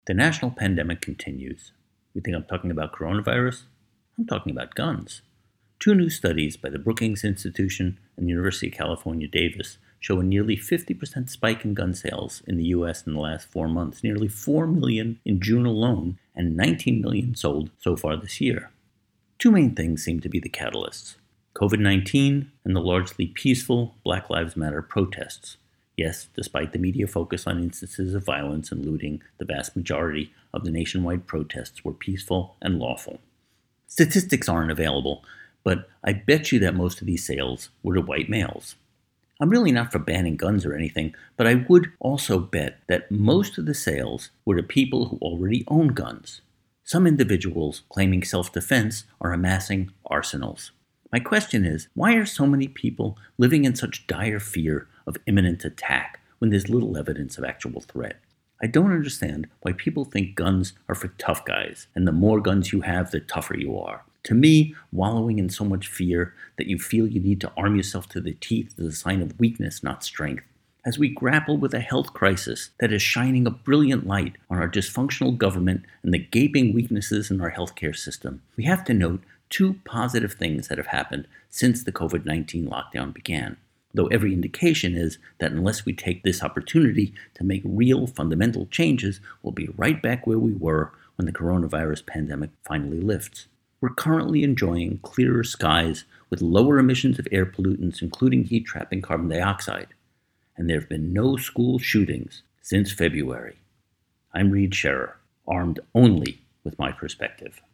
The national pandemic continues. You think I'm talking about coronavirus? I'm talking about guns. Two new studies by the Brookings Institution and the University of California, Davis show a nearly 50% spike in gun sales in the U.S. in the last 4 months, nearly 4 million in June alone, and 19 million sold so far this year. Two main things seem to be the catalysts: COVID-19 and the largely peaceful Black Lives Matter protests. Yes, despite the media focus on instances of violence and looting, the vast majority of the nationwide protests were peaceful and lawful. Statistics aren't available, but I bet you that most of these sales were to white males. I'm really not for banning guns or anything, but I would also bet that most of the sales were to people who already own guns. Some individuals claiming self-defense are amassing arsenals. My question is, why are so many people living in such dire fear of imminent attack when there's little evidence of actual threat? I don't understand why people think guns are for tough guys, and the more guns you have, the tougher you are. To me, wallowing in so much fear that you feel you need to arm yourself to the teeth is a sign of weakness, not strength. As we grapple with a health crisis that is shining a brilliant light on our dysfunctional government and the gaping weaknesses in our healthcare system, we have to note two positive things that have happened since the COVID-19 lockdown began, though every indication is that unless we take this opportunity to make real fundamental changes, we'll be right back where we were when the coronavirus pandemic finally lifts. We're currently enjoying clearer skies with lower emissions of air pollutants, including heat-trapping carbon dioxide, and there have been no school shootings since February. I'm Reed Scherer, armed only with my perspective.